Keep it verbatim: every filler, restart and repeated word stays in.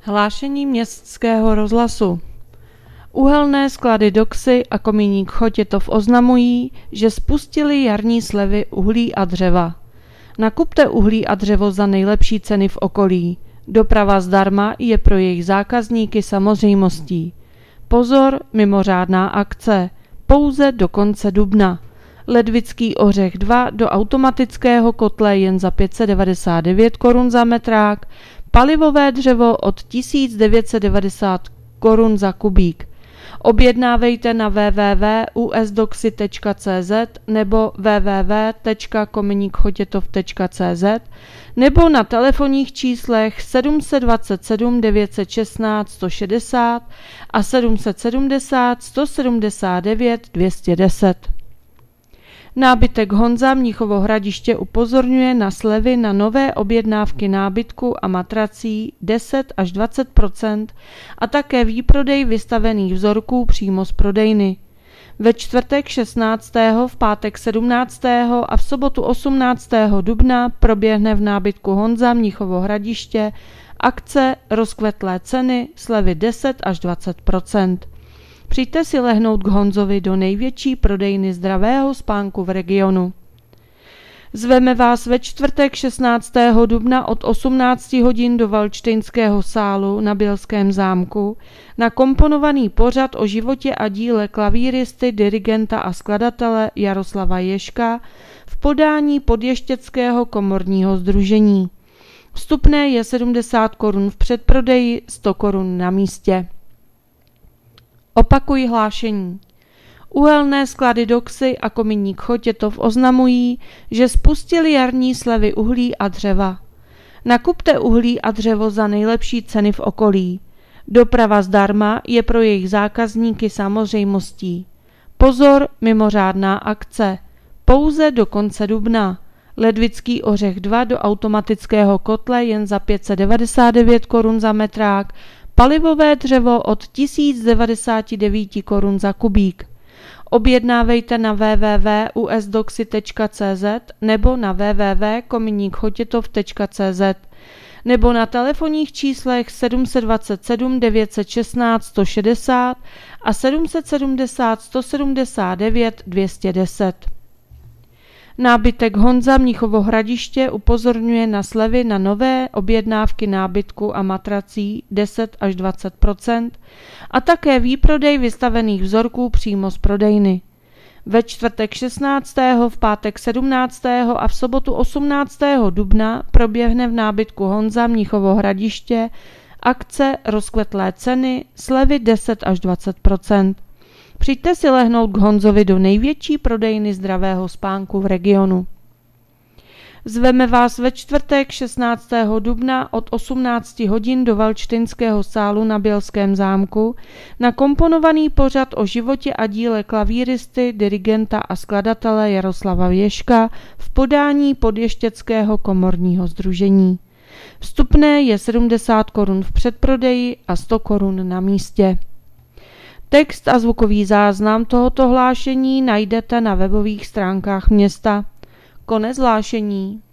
Hlášení Městského rozhlasu. Uhelné sklady Doxy a Komíník Chotětov oznamují, že spustili jarní slevy uhlí a dřeva. Nakupte uhlí a dřevo za nejlepší ceny v okolí. Doprava zdarma je pro jejich zákazníky samozřejmostí. Pozor, mimořádná akce. Pouze do konce dubna. Ledvický ořech dva do automatického kotle jen za pět set devadesát devět korun za metrák, palivové dřevo od tisíc devět set devadesát korun za kubík. Objednávejte na w w w tečka u s doxy tečka c z nebo w w w tečka komíník chotětov tečka c z nebo na telefonních číslech sedm dvacet sedm devět set šestnáct sto šedesát a sedm set sedmdesát sto sedmdesát devět dvě stě deset. Nábytek Honza Mnichovo Hradiště upozorňuje na slevy na nové objednávky nábytku a matrací deset až dvacet procent a také výprodej vystavených vzorků přímo z prodejny. Ve čtvrtek šestnáctého, v pátek sedmnáctého a v sobotu osmnáctého dubna proběhne v nábytku Honza Mnichovo Hradiště akce rozkvetlé ceny slevy deset až dvacet procent. Přijďte si lehnout k Honzovi do největší prodejny zdravého spánku v regionu. Zveme vás ve čtvrtek šestnáctého dubna od osmnácti hodin do Valdštejnského sálu na Bělském zámku na komponovaný pořad o životě a díle klavíristy, dirigenta a skladatele Jaroslava Ježka v podání Podještěckého komorního sdružení. Vstupné je sedmdesát korun v předprodeji, sto korun na místě. Opakuji hlášení. Uhelné sklady Doxy a Komíník Chotětov oznamují, že spustili jarní slevy uhlí a dřeva. Nakupte uhlí a dřevo za nejlepší ceny v okolí. Doprava zdarma je pro jejich zákazníky samozřejmostí. Pozor, mimořádná akce. Pouze do konce dubna. Ledvický ořech dva do automatického kotle jen za pět set devadesát devět korun za metrák, palivové dřevo od tisíc devadesát devět korun za kubík. Objednávejte na w w w tečka u s doxy tečka c z nebo na w w w tečka komíník chotětov tečka c z nebo na telefonních číslech sedm dvacet sedm devět set šestnáct sto šedesát a sedm set sedmdesát sto sedmdesát devět dvě stě deset. Nábytek Honza Mnichovo Hradiště upozorňuje na slevy na nové objednávky nábytku a matrací deset až dvacet procent a také výprodej vystavených vzorků přímo z prodejny. Ve čtvrtek šestnáctého, v pátek sedmnáctého a v sobotu osmnáctého dubna proběhne v nábytku Honza Mnichovo Hradiště akce rozkvetlé ceny slevy deset až dvacet procent. Přijďte si lehnout k Honzovi do největší prodejny zdravého spánku v regionu. Zveme vás ve čtvrtek šestnáctého dubna od osmnácti hodin do Valdštejnského sálu na Bělském zámku na komponovaný pořad o životě a díle klavíristy, dirigenta a skladatele Jaroslava Ježka v podání Podještěckého komorního sdružení. Vstupné je sedmdesát korun v předprodeji a sto korun na místě. Text a zvukový záznam tohoto hlášení najdete na webových stránkách města. Konec hlášení.